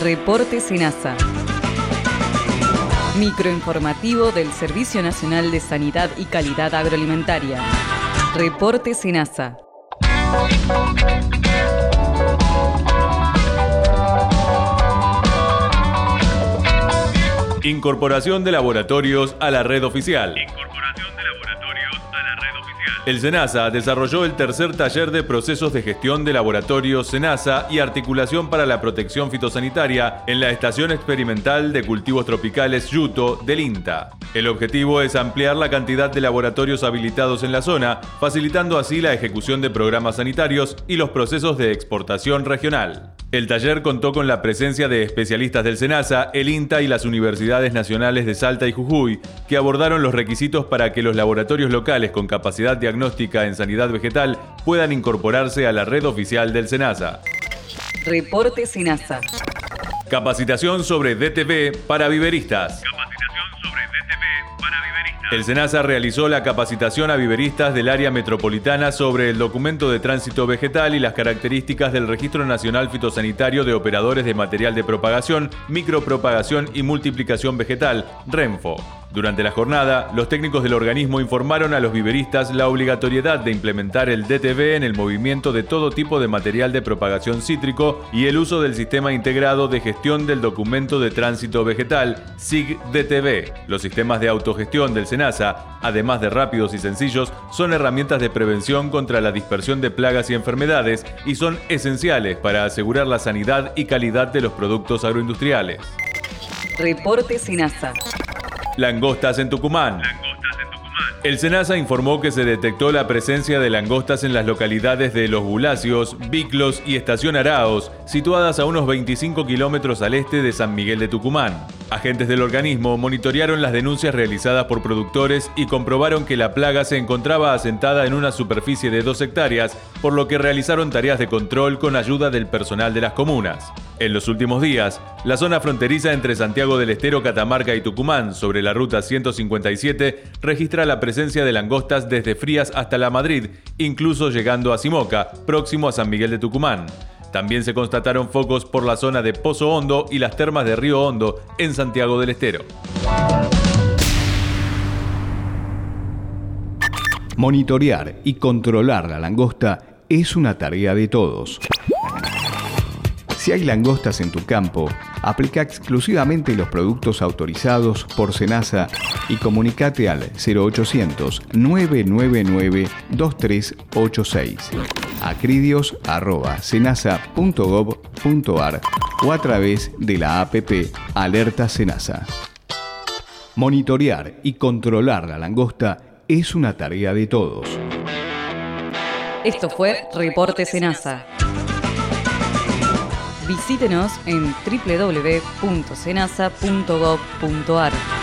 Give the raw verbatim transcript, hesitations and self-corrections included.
Reporte SENASA. Microinformativo del Servicio Nacional de Sanidad y Calidad Agroalimentaria. Reporte SENASA. Incorporación de laboratorios a la red oficial. Incorporación de laboratorios a la red oficial. El SENASA desarrolló el tercer taller de procesos de gestión de laboratorios SENASA y articulación para la protección fitosanitaria en la Estación Experimental de Cultivos Tropicales Yuto del INTA. El objetivo es ampliar la cantidad de laboratorios habilitados en la zona, facilitando así la ejecución de programas sanitarios y los procesos de exportación regional. El taller contó con la presencia de especialistas del SENASA, el INTA y las universidades nacionales de Salta y Jujuy, que abordaron los requisitos para que los laboratorios locales con capacidad diagnóstica en sanidad vegetal puedan incorporarse a la red oficial del SENASA. Reporte SENASA. Capacitación sobre D T V para viveristas. El SENASA realizó la capacitación a viveristas del área metropolitana sobre el documento de tránsito vegetal y las características del Registro Nacional Fitosanitario de Operadores de Material de Propagación, Micropropagación y Multiplicación Vegetal, RENFO. Durante la jornada, los técnicos del organismo informaron a los viveristas la obligatoriedad de implementar el D T V en el movimiento de todo tipo de material de propagación cítrico y el uso del Sistema Integrado de Gestión del Documento de Tránsito Vegetal, S I G D T V. Los sistemas de autogestión del SENASA, además de rápidos y sencillos, son herramientas de prevención contra la dispersión de plagas y enfermedades y son esenciales para asegurar la sanidad y calidad de los productos agroindustriales. Reporte SENASA. Langostas en Tucumán. El SENASA informó que se detectó la presencia de langostas en las localidades de Los Bulacios, Biclos y Estación Araos, situadas a unos veinticinco kilómetros al este de San Miguel de Tucumán. Agentes del organismo monitorearon las denuncias realizadas por productores y comprobaron que la plaga se encontraba asentada en una superficie de dos hectáreas, por lo que realizaron tareas de control con ayuda del personal de las comunas. En los últimos días, la zona fronteriza entre Santiago del Estero, Catamarca y Tucumán, sobre la ruta ciento cincuenta y siete, registra la presencia de langostas desde Frías hasta La Madrid, incluso llegando a Simoca, próximo a San Miguel de Tucumán. También se constataron focos por la zona de Pozo Hondo y las termas de Río Hondo, en Santiago del Estero. Monitorear y controlar la langosta es una tarea de todos. Si hay langostas en tu campo, aplica exclusivamente los productos autorizados por SENASA y comunicate al cero ochocientos, nueve nueve nueve, dos tres ocho seis, acridios arroba senasa punto gov punto ar o a través de la app Alerta SENASA. Monitorear y controlar la langosta es una tarea de todos. Esto fue Reporte SENASA. Visítenos en doble u doble u doble u punto senasa punto gov punto ar.